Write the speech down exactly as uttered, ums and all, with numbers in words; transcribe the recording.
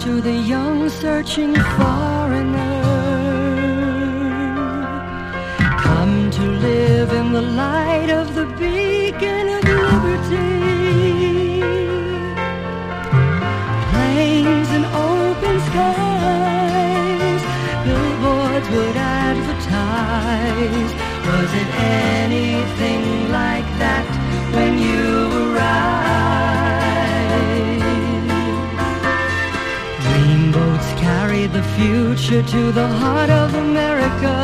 to the young searching foreigner. Come to live in the light of the beacon of liberty. Plains and open skies, billboards would advertise. Was it anything like that when you arrived? Dreamboats carried the future to the heart of America.